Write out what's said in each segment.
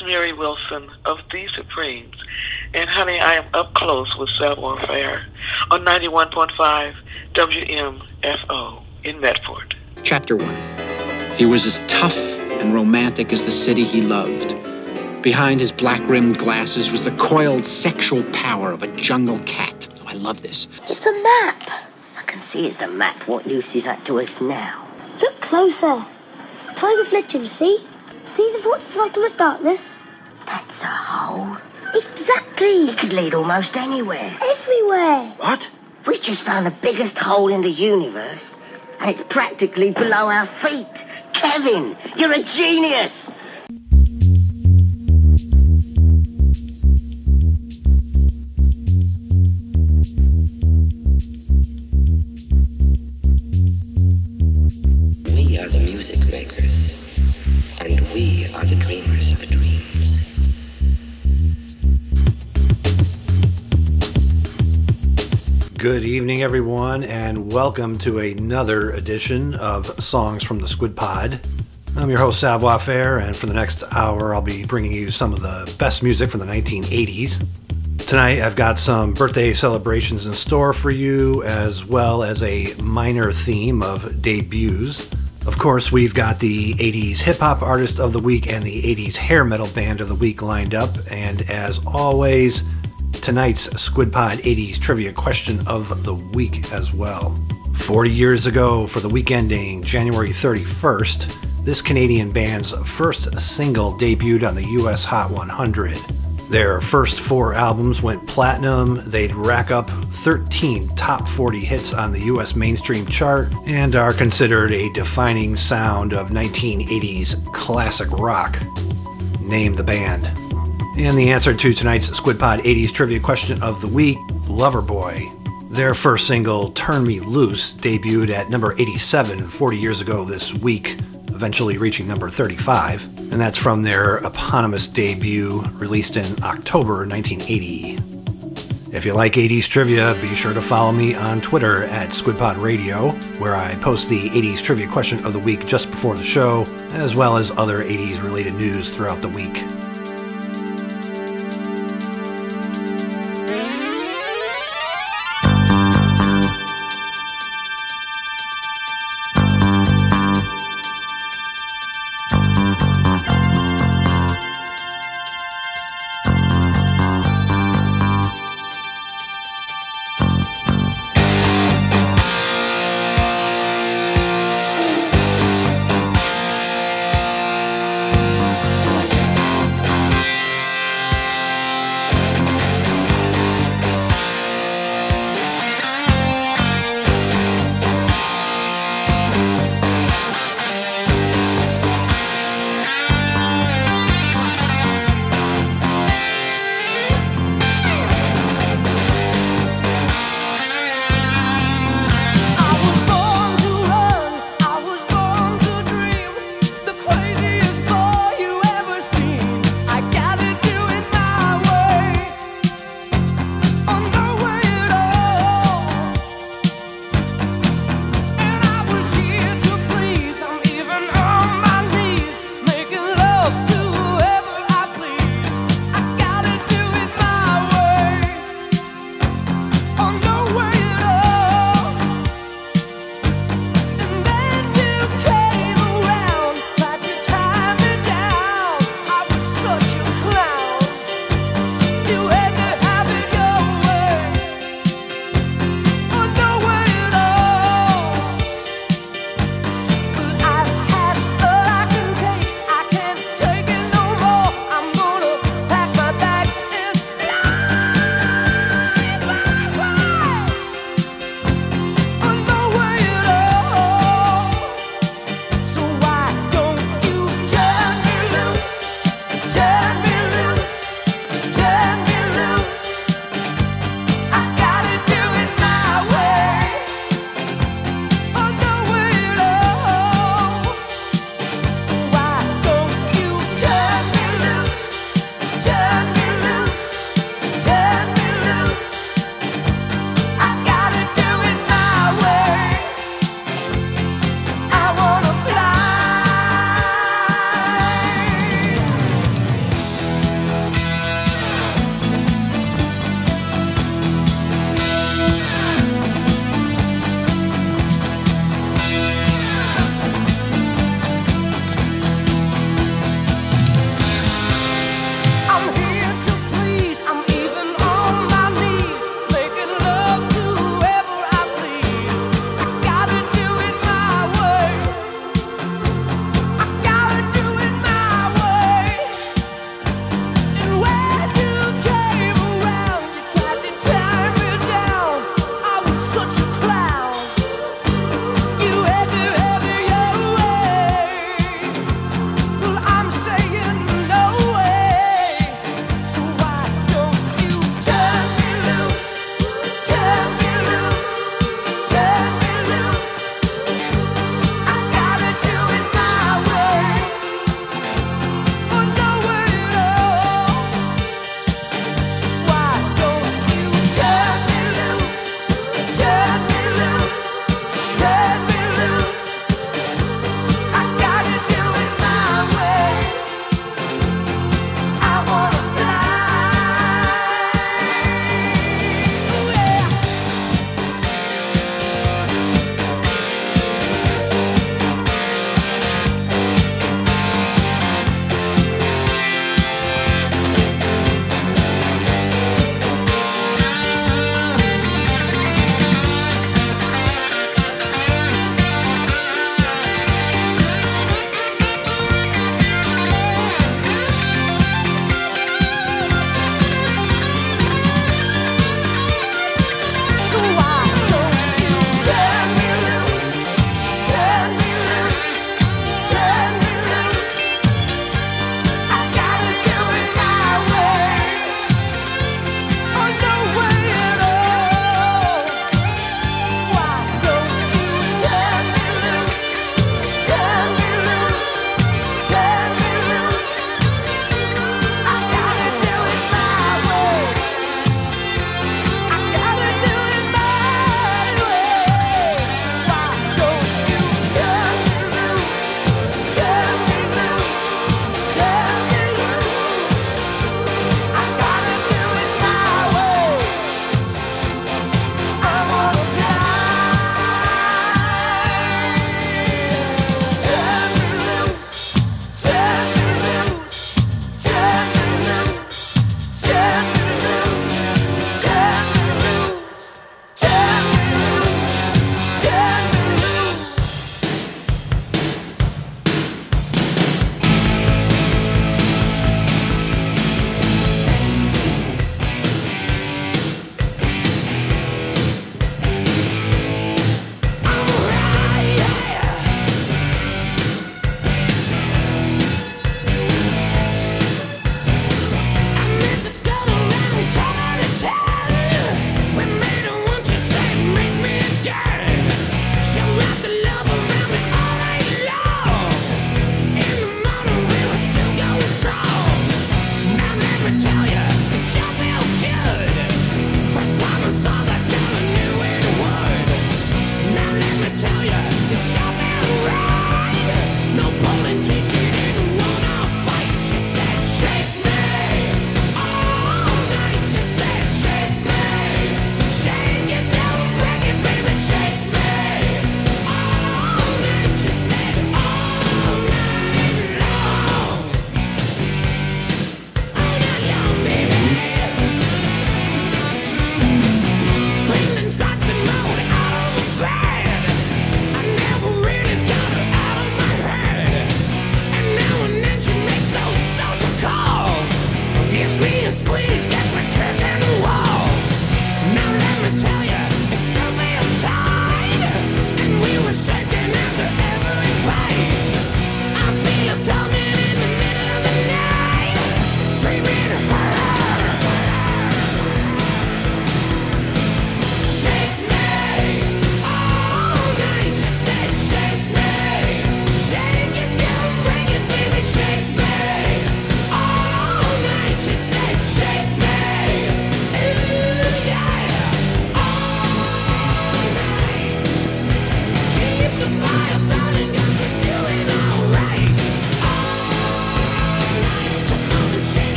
Mary Wilson of The Supremes. And honey, I am up close with Savoir Faire on 91.5 WMFO in Medford. Chapter 1. He was as tough and romantic as the city he loved. Behind his black-rimmed glasses was the coiled sexual power of a jungle cat. Oh, I love this. It's the map. I can see it's the map what Lucy's at to us now. Look closer. Tiny reflection, see? See the vortex of ultimate darkness? That's a hole. Exactly. It could lead almost anywhere. Everywhere. What? We just found the biggest hole in the universe, and it's practically below our feet. Kevin, you're a genius. We are the music makers, and we are the dreamers of dreams. Good evening, everyone, and welcome to another edition of Songs from the Squid Pod. I'm your host, Savoir Faire, and for the next hour, I'll be bringing you some of the best music from the 1980s. Tonight, I've got some birthday celebrations in store for you, as well as a minor theme of debuts. Of course, we've got the 80s hip-hop artist of the week and the 80s hair metal band of the week lined up, and as always, tonight's Squid Pod 80s trivia question of the week as well. 40 years ago, for the week ending January 31st, this Canadian band's first single debuted on the US Hot 100. Their first 4 albums went platinum, they'd rack up 13 top 40 hits on the US mainstream chart, and are considered a defining sound of 1980s classic rock. Name the band. And the answer to tonight's Squid Pod 80s trivia question of the week, Loverboy. Their first single, Turn Me Loose, debuted at number 87 40 years ago this week, eventually reaching number 35, and that's from their eponymous debut released in October 1980. If you like 80s trivia, be sure to follow me on Twitter at SquidPod Radio, where I post the 80s trivia question of the week just before the show, as well as other 80s related news throughout the week.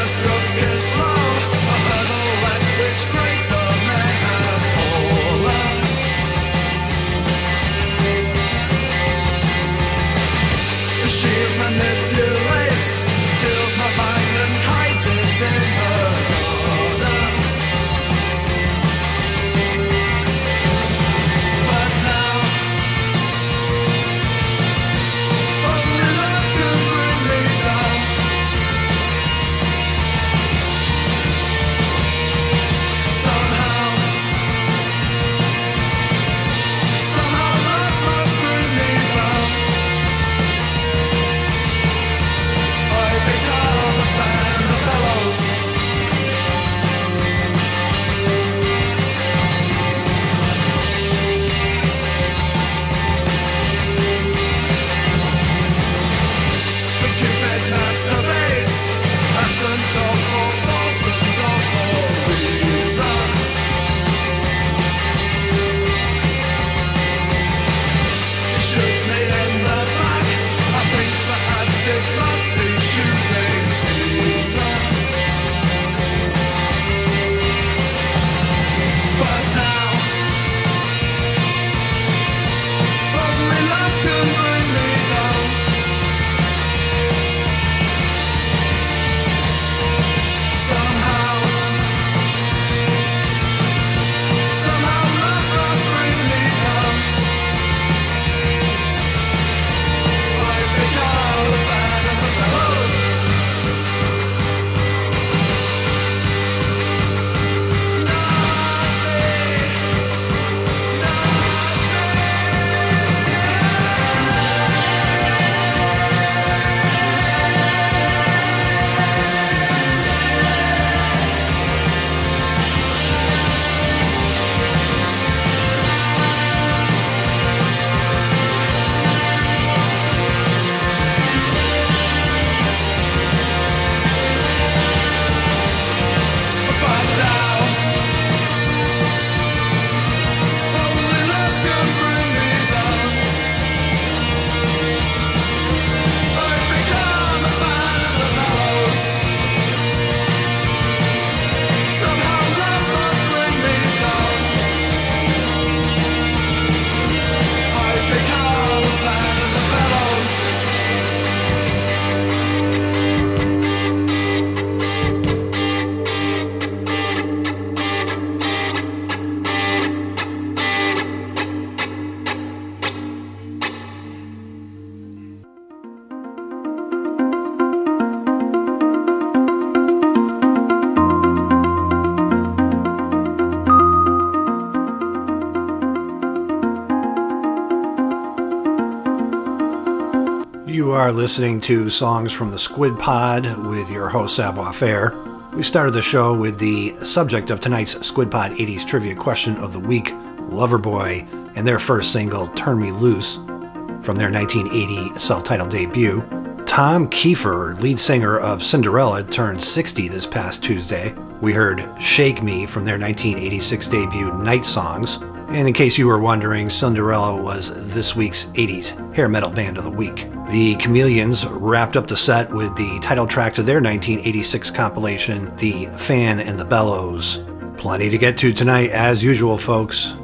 You are listening to Songs from the Squid Pod with your host, Savoir Faire. We started the show with the subject of tonight's Squid Pod 80s Trivia Question of the Week, Loverboy, and their first single, Turn Me Loose, from their 1980 self-titled debut. Tom Kiefer, lead singer of Cinderella, turned 60 this past Tuesday. We heard Shake Me from their 1986 debut, Night Songs. And in case you were wondering, Cinderella was this week's 80s hair metal band of the week. The Chameleons wrapped up the set with the title track to their 1986 compilation, The Fan and the Bellows. Plenty to get to tonight, as usual, folks.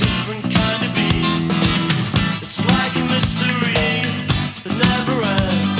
It's like a mystery that never ends.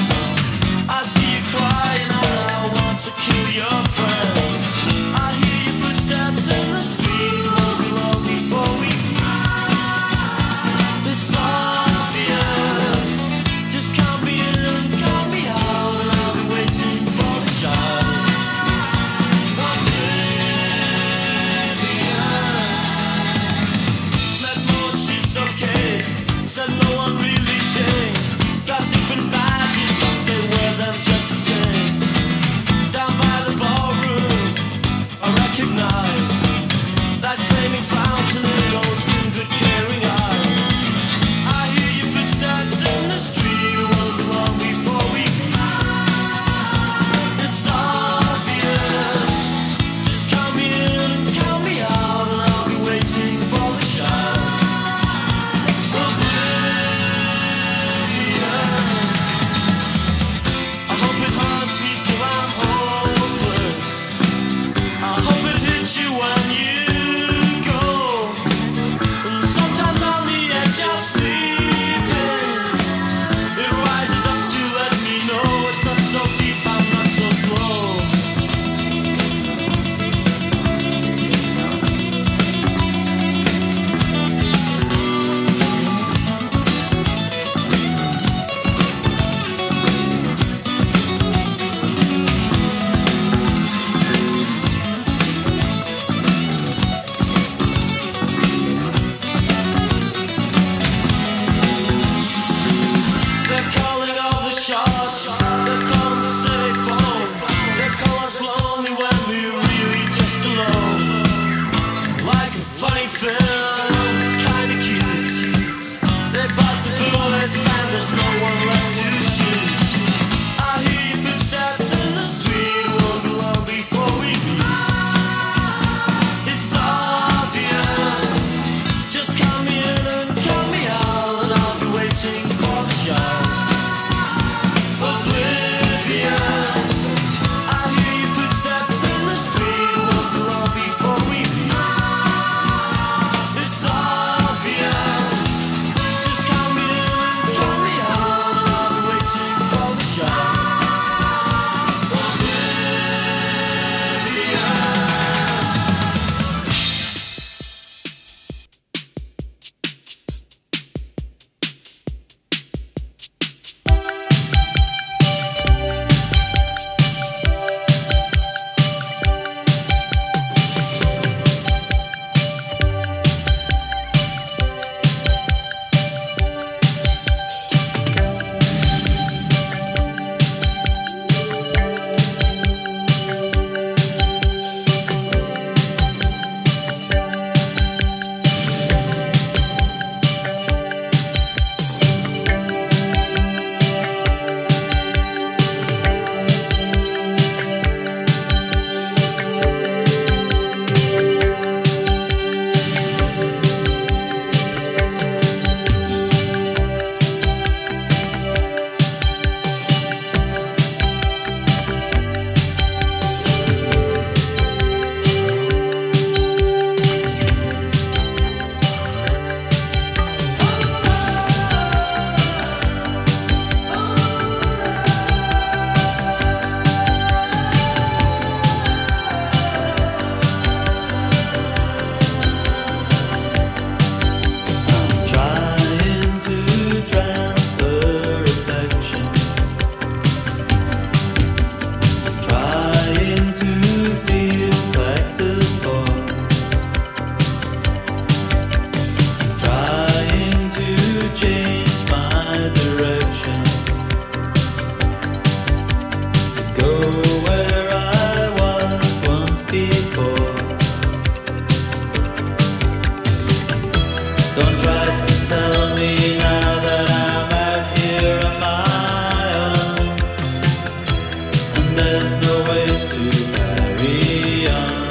Don't try to tell me now that I'm out here on my own, and there's no way to carry on.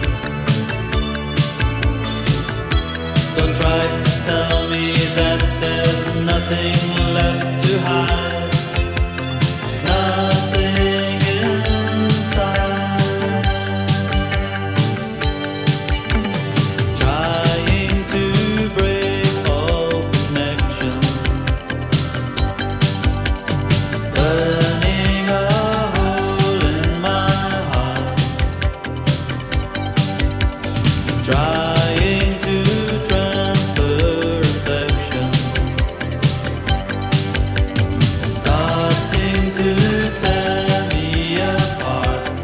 Don't try to tell me that there's nothing left to hide, nothing inside. Trying to break all connection, burning a hole in my heart, trying to transfer affection, starting to tear me apart.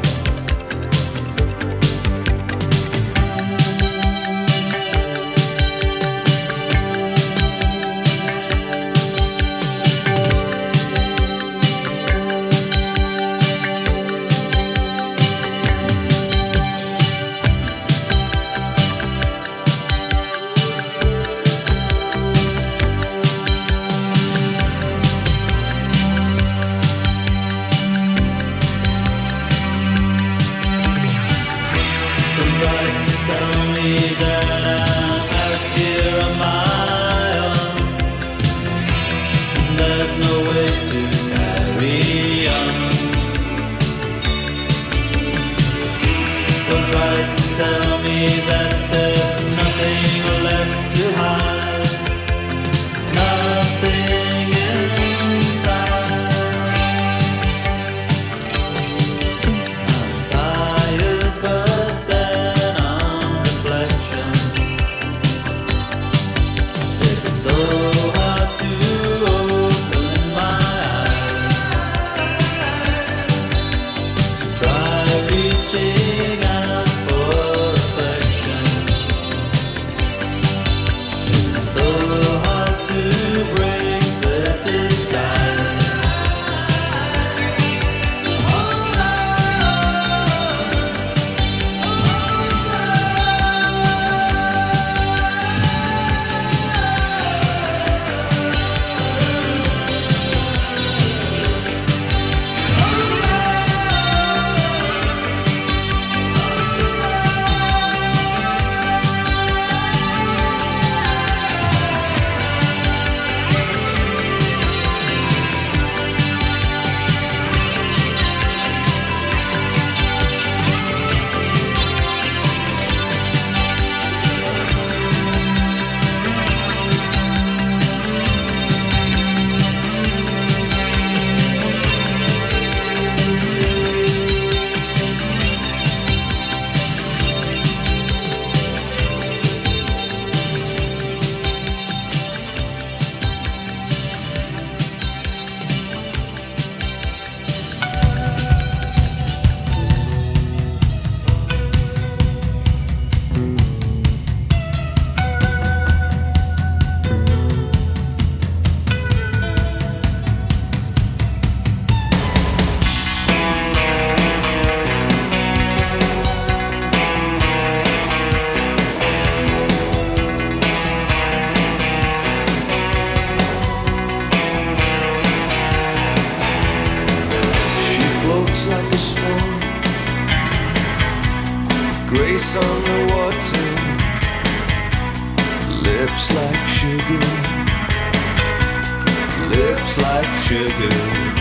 Don't try to tell me that I'm out here on my own, and there's no way to carry on. Don't try to tell me that there's nothing left to hide, nothing inside. I'm tired, but then on reflection, it's so hard to open my eyes, to try reaching out for affection. It's so hard to break the disguise, to hold floats like a swan, grace on the water, lips like sugar, lips like sugar.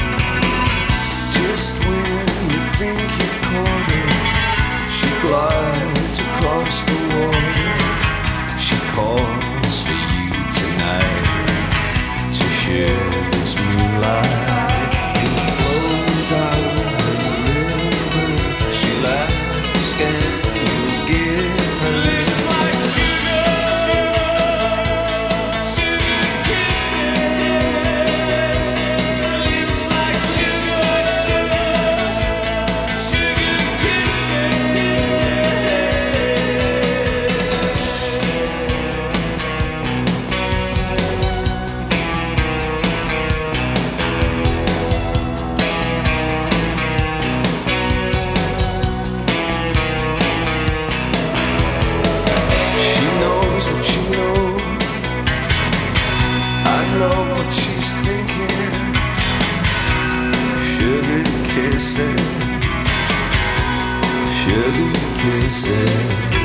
Just when you think you've caught her, she glides across the water. She calls for you tonight to share this moonlight. You'll flow down the river, she'll ask and you'll give her lips like sugar, sugar kisses, lips like sugar kisses.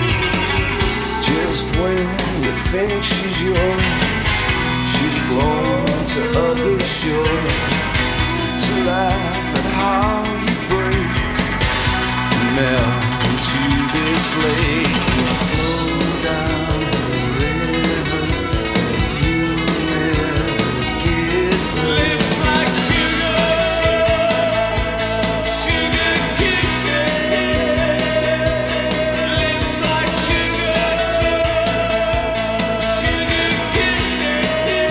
Just when you think she's yours, she's flown to other shores to laugh at how you break and melt into this lake. You flow down the river and you'll never give her. Lips like sugar, sugar kisses. Lips like sugar, sugar kisses.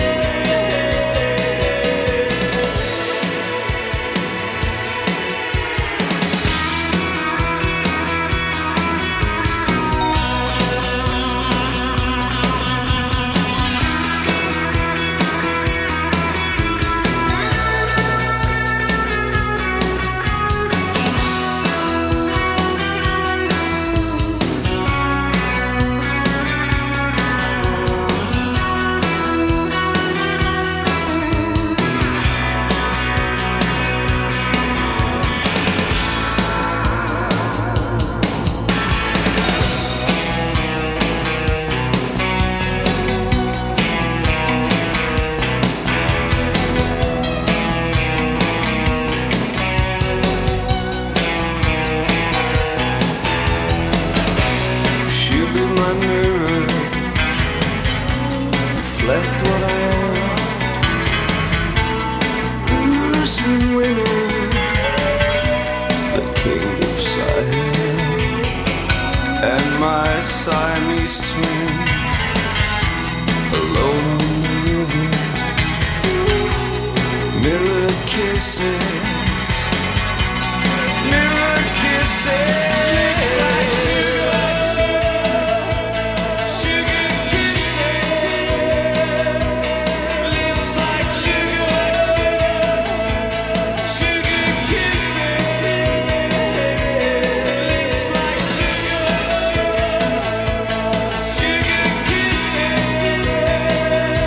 She'll be my mirror, reflect what I am. Losing winner, the king of Siam, and my Siamese twin, alone on the river. Mirror kissing, mirror kissing. Lips like sugar, sugar kisses. Lips like sugar, sugar kisses. Lips like sugar, sugar kisses.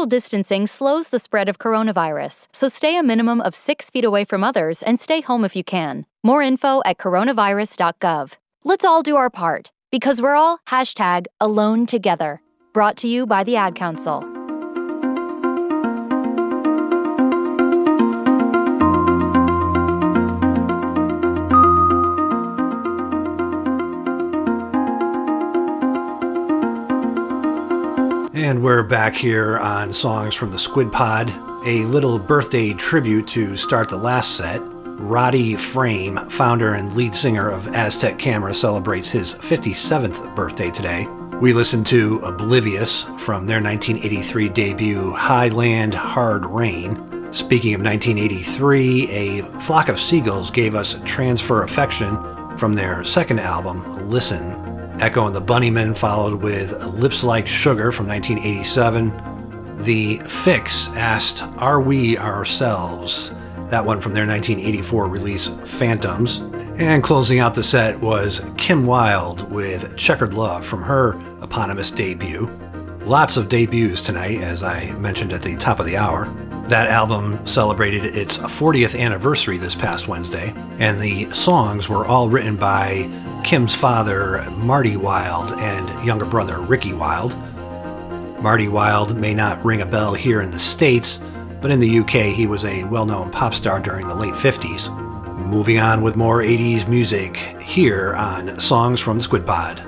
distancing slows the spread of coronavirus, so stay a minimum of 6 feet away from others and stay home if you can. More info at coronavirus.gov. Let's all do our part, because we're all #AloneTogether. Brought to you by the Ad Council. And we're back here on Songs from the Squid Pod, a little birthday tribute to start the last set. Roddy Frame, founder and lead singer of Aztec Camera, celebrates his 57th birthday today. We listened to Oblivious from their 1983 debut, Highland Hard Rain. Speaking of 1983, A Flock of Seagulls gave us Transfer Affection from their second album, Listen. Echo and the Bunnymen followed with Lips Like Sugar from 1987. The Fix asked Are We Ourselves? That one from their 1984 release, Phantoms. And closing out the set was Kim Wilde with Checkered Love from her eponymous debut. Lots of debuts tonight, as I mentioned at the top of the hour. That album celebrated its 40th anniversary this past Wednesday, and the songs were all written by Kim's father, Marty Wilde, and younger brother, Ricky Wilde. Marty Wilde may not ring a bell here in the States, but in the UK he was a well-known pop star during the late 50s. Moving on with more 80s music here on Songs from the Squid Pod.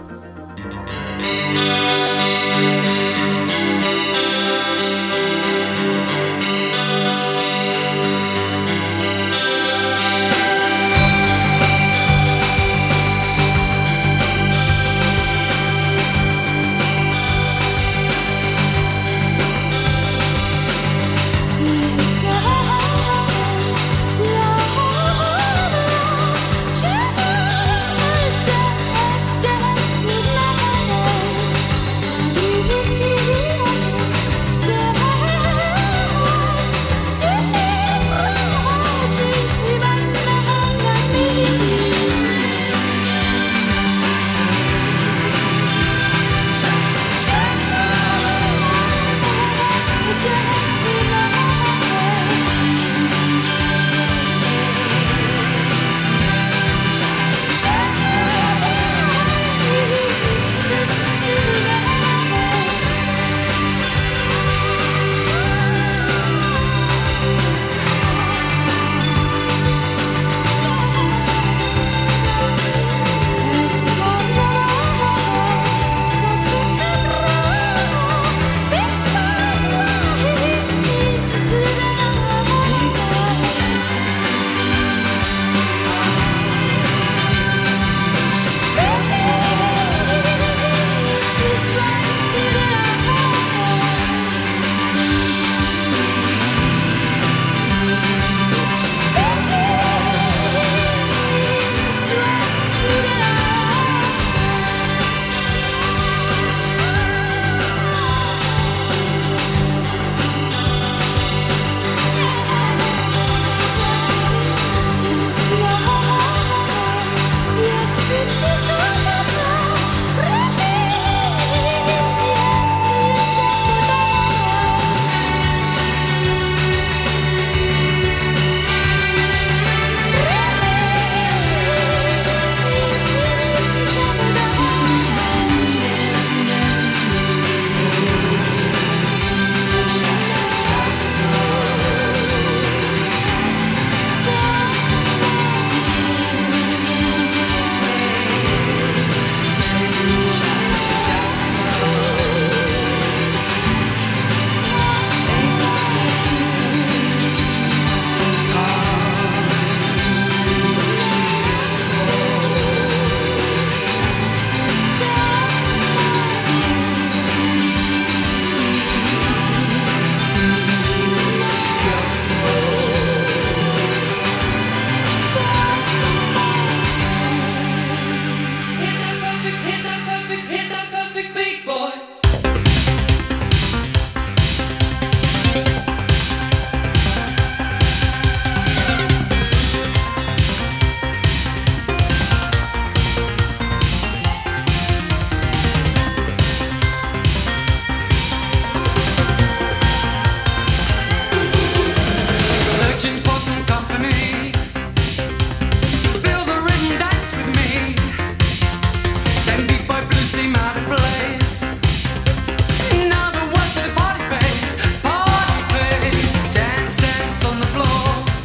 for some company. Feel the rhythm, dance with me. Then Beat Boy Blues seem out of place. Now the words of the party face, party face. Dance, dance on the floor.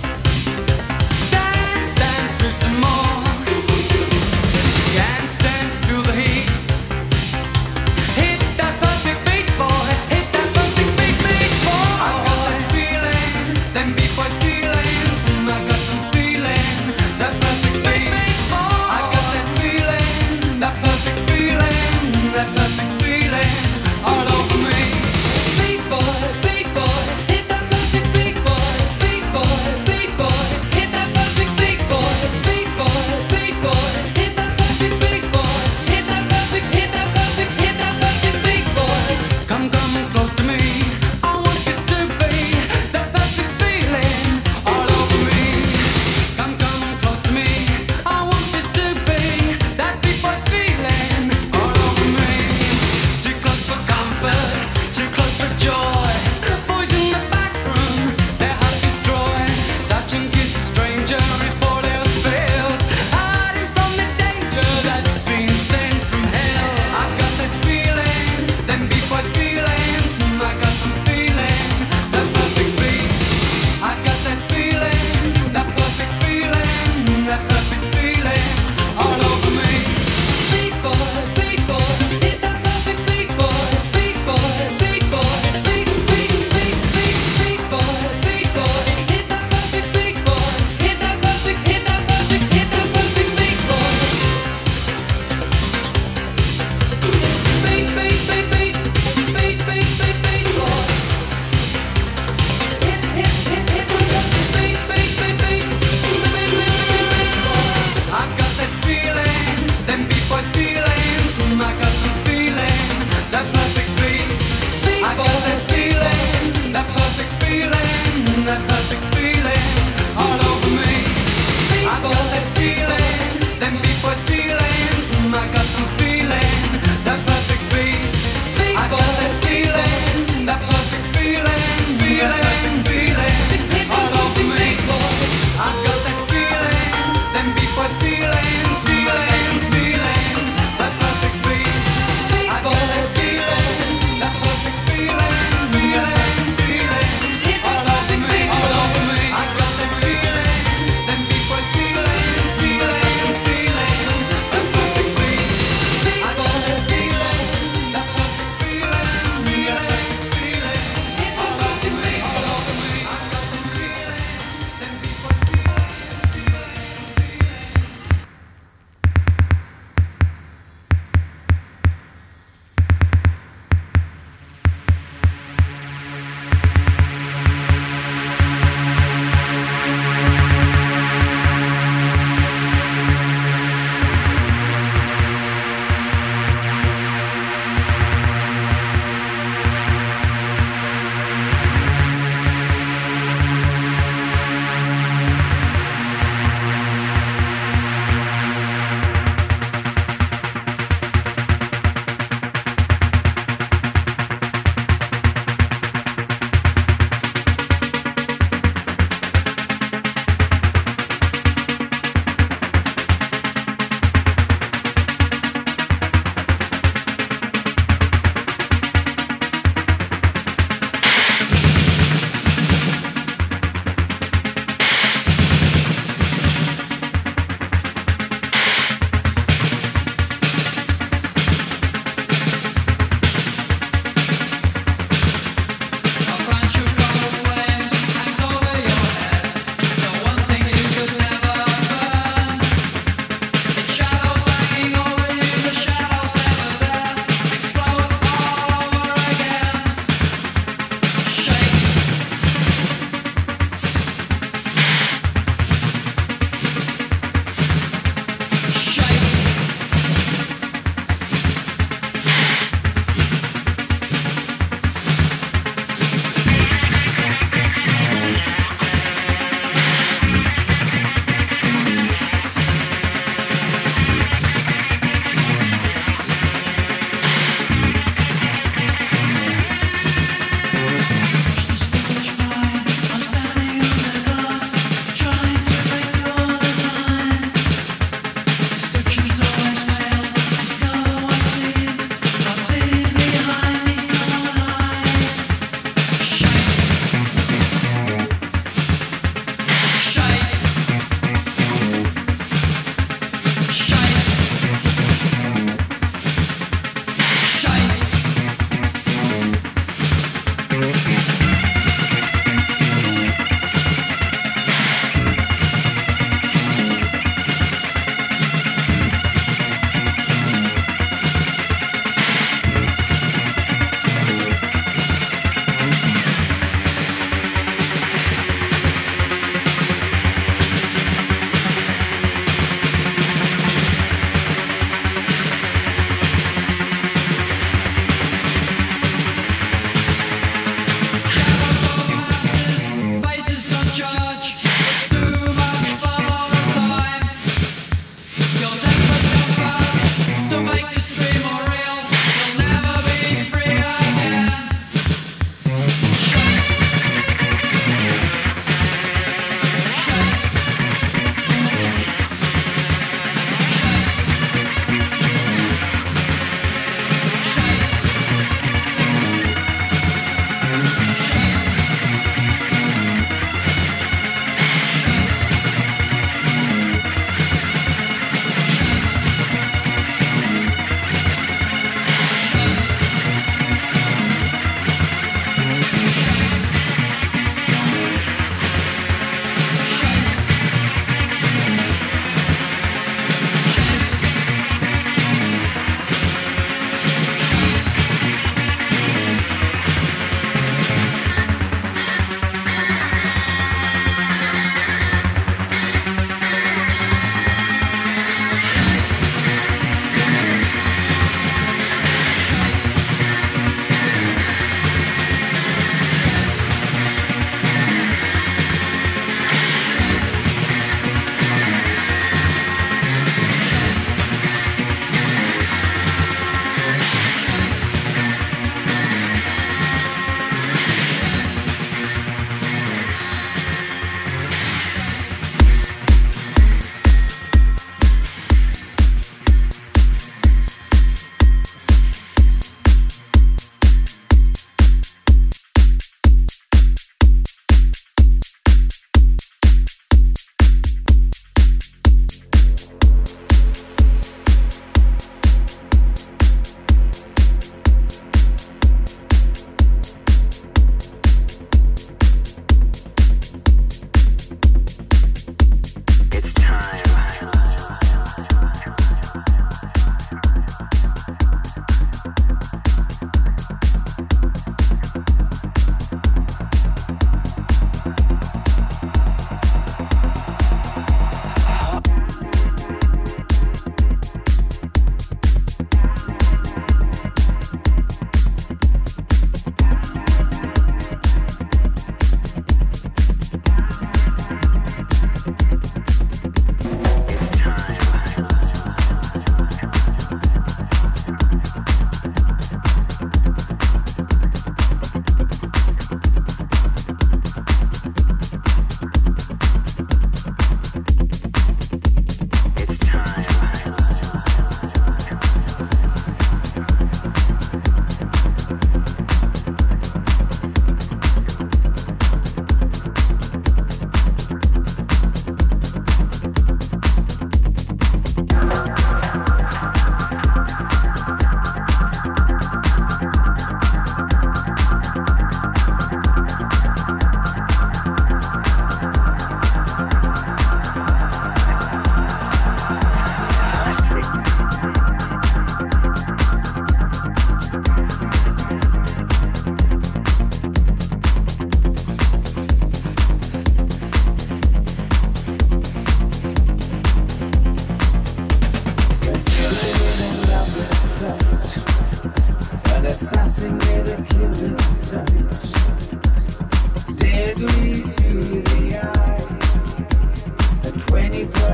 Dance, dance, move some more. Dance, dance, feel the heat. Hit that perfect beat, boy. Hit that perfect beat, beat, boy. I've got that feeling, them Beat Boy feelings.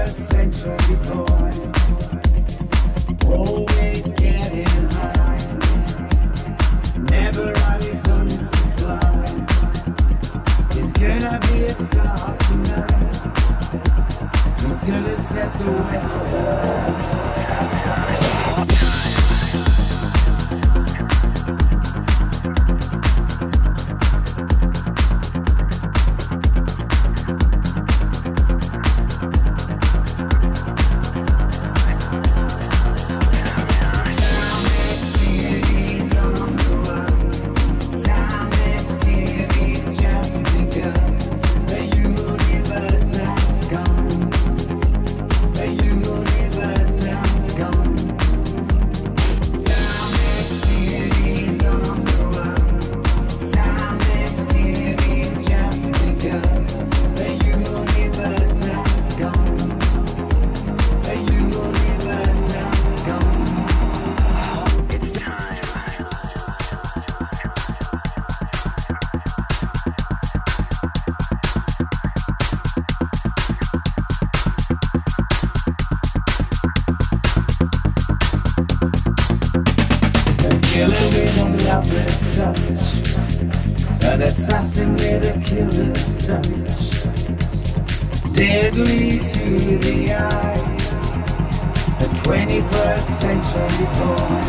21st century boy, always getting high, never on his own supply. He's gonna be a star tonight. He's gonna set the world alight. An assassin with a killer's touch, deadly to the eye, a 21st century boy,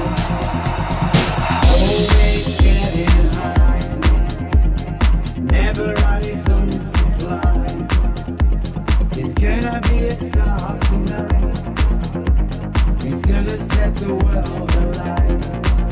always getting high, never on his own supply. He's gonna be a star tonight. He's gonna set the world alight.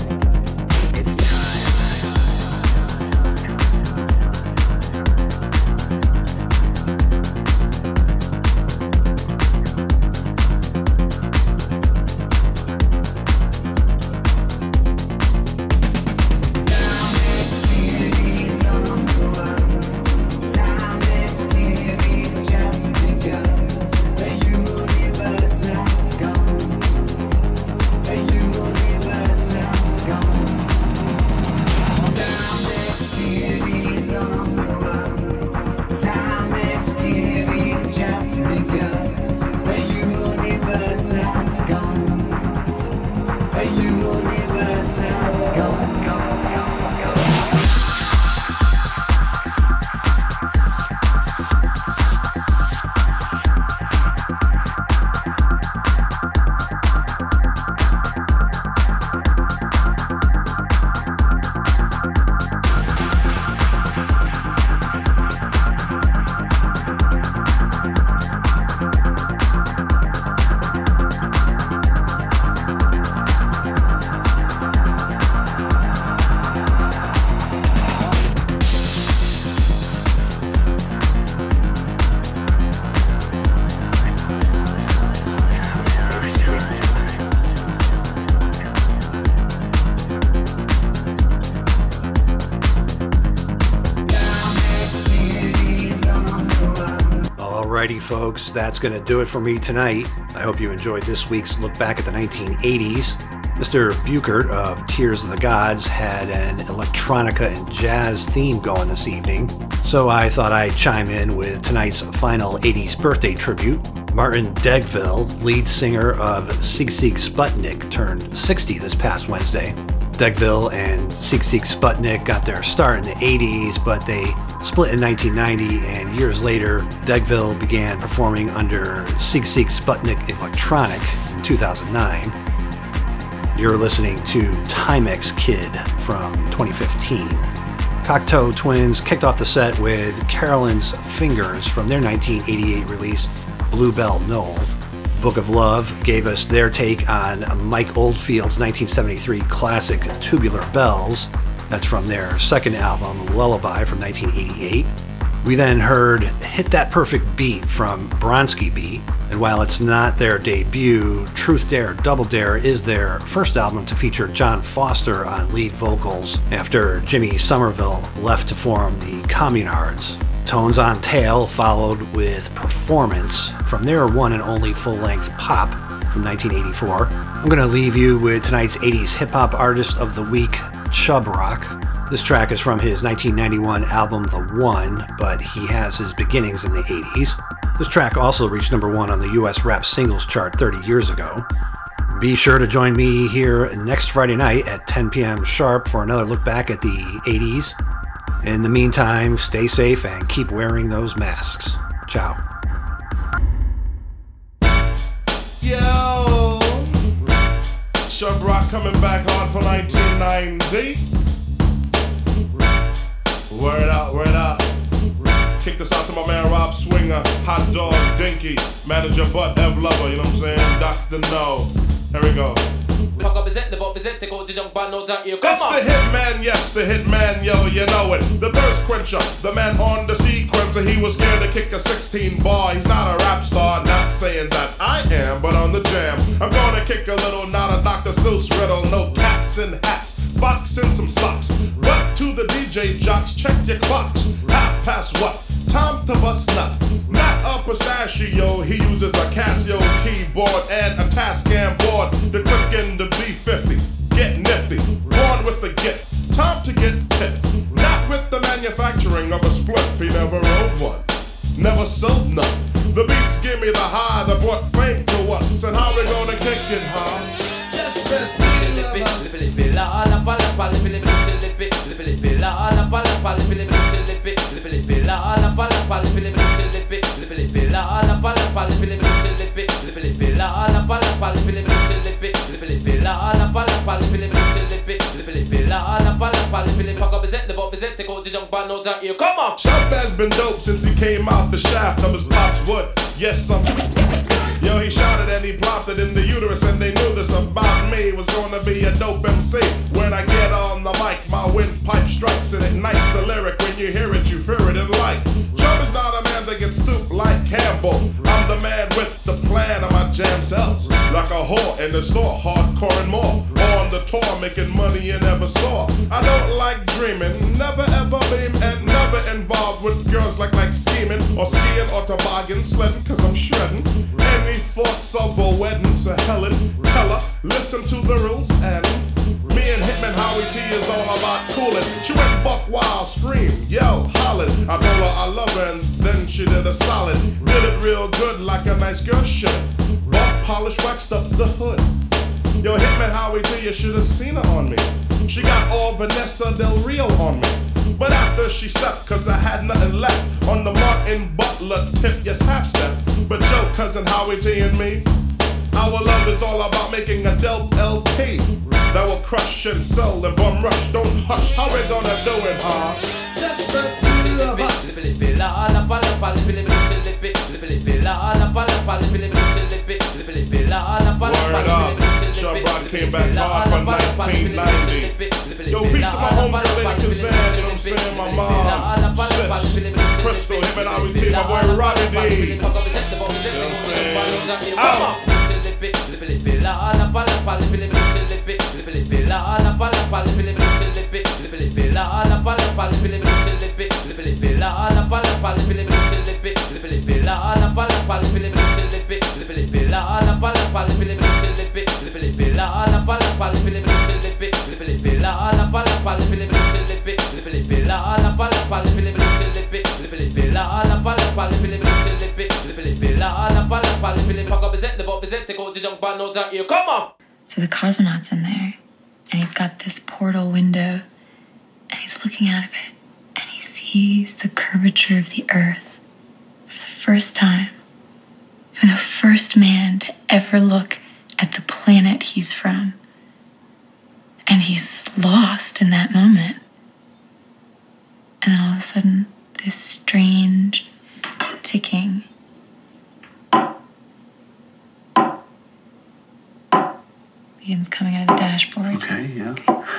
Alrighty, folks, that's going to do it for me tonight. I hope you enjoyed this week's look back at the 1980s. Mr. Buchert of Tears of the Gods had an electronica and jazz theme going this evening, so I thought I'd chime in with tonight's final 80s birthday tribute. Martin Degville, lead singer of Sigue Sigue Sputnik, turned 60 this past Wednesday. Degville and Sigue Sigue Sputnik got their start in the 80s, but they split in 1990, and years later, Degville began performing under Sigue Sigue Sputnik Electronic in 2009. You're listening to Timex Kid from 2015. Cocteau Twins kicked off the set with Carolyn's Fingers from their 1988 release, Bluebell Knoll. Book of Love gave us their take on Mike Oldfield's 1973 classic Tubular Bells. That's from their second album, Lullaby, from 1988. We then heard Hit That Perfect Beat from Bronski Beat, and while it's not their debut, Truth Dare Double Dare is their first album to feature John Foster on lead vocals after Jimmy Somerville left to form the Communards. Tones on Tail followed with Performance from their one and only full-length Pop from 1984. I'm going to leave you with tonight's 80s hip-hop artist of the week, Chub Rock. This track is from his 1991 album The One, but he has his beginnings in the 80s. This track also reached number 1 on the US Rap Singles Chart 30 years ago. Be sure to join me here next Friday night at 10 p.m. sharp for another look back at the 80s. In the meantime, stay safe and keep wearing those masks. Ciao. Yo! Chubb Rock coming back hard for 1990. Word out, word out. Kick this out to my man Rob Swinger, Hot Dog Dinky, Manager Bud Ev Lover, you know what I'm saying? Dr. No. Here we go. It's the hitman, yes, the hitman, yo, you know it. The thirst quencher, the man on the sequencer. He was scared to kick a 16 bar. He's not a rap star, not saying that I am, but on the jam, I'm gonna kick a little, not a Dr. Seuss riddle. No cats in hats, fox in some socks. But to the DJ jocks, check your clocks. Half past what? Time to bust nut. Not a pistachio, he uses a Casio keyboard and a Tascam board to click in the B50. Get nifty, born with the gift. Time to get tipped. Not with the manufacturing of a spliff, he never wrote one. Never sold none. The beats give me the high that brought fame to us. And how we gonna kick it, huh? Just the two of us. Come on! Chubb has been dope since he came out the shaft of his pop's wood. Yes, yo, he shouted and he plopped it in the uterus, and they knew this about me was gonna be a dope MC. When I get on the mic, my windpipe strikes and ignites a lyric. When you hear it, you fear it and like. Chubb is not a man that gets soup like Campbell. I'm the man with the plan of my jam cells. Like a whore in the store, hardcore and more. On the tour, making money you never saw. I don't like dreaming, never ever beam, and never involved with girls like scheming or skiing or toboggan sledding, cause I'm shredding. Any thoughts of a wedding to Helen Keller, listen to the rules, and me and Hitman Howie T is all about cooling. She went buck wild, scream, yell, hollered. I told her I love her and then she did a solid. Did it real good like a nice girl should. Buff, polished, waxed up the hood. Yo, Hitman Howie T, you should have seen her on me. She got all Vanessa Del Rio on me. But after she stepped, cause I had nothing left. On the Martin Butler tip, yes, half step. But yo, cousin Howie T and me, our love is all about making a dope LP that will crush and sell and bum rush. Don't hush, how we gonna do it, huh? Just the two of us. Word up, Chubb Rock came back hard from 1990. Yo, peace to my homegirl Lady Kazan, you know what I'm saying? My mom, sis, Crystal, him and Howie T, my boy Robbie D. You know what I'm saying? Out! Come on! So the cosmonaut's in there, and he's got this portal window, and he's looking out of it, and he sees the curvature of the Earth for the first time. And the first man to ever look at the planet he's from. And he's lost in that moment. And then all of a sudden, this strange ticking begins coming out of the dashboard. Okay, yeah.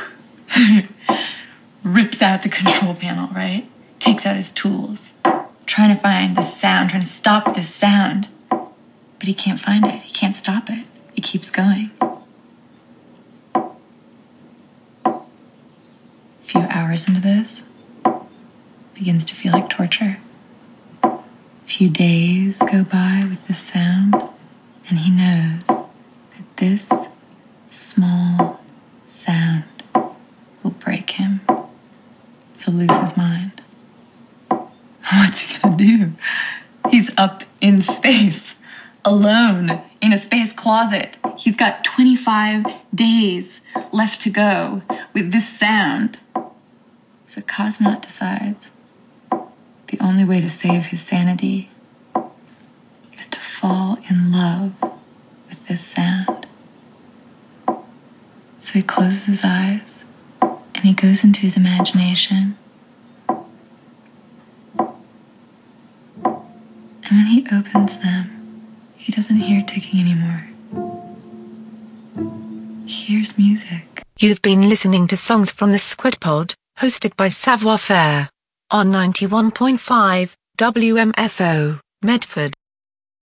Rips out the control panel, right? Takes out his tools. Trying to find the sound, trying to stop this sound. But he can't find it. He can't stop it. It keeps going. A few hours into this, begins to feel like torture. A few days go by with this sound, and he knows that this small sound will break him. He'll lose his mind. What's he gonna do? He's up in space, alone, in a space closet. He's got 25 days left to go with this sound. So Cosmonaut decides the only way to save his sanity is to fall in love with this sound. So he closes his eyes and he goes into his imagination. And when he opens them, he doesn't hear ticking anymore. He hears music. You've been listening to Songs from the Squid Pod, hosted by Savoir Faire, on 91.5 WMFO, Medford.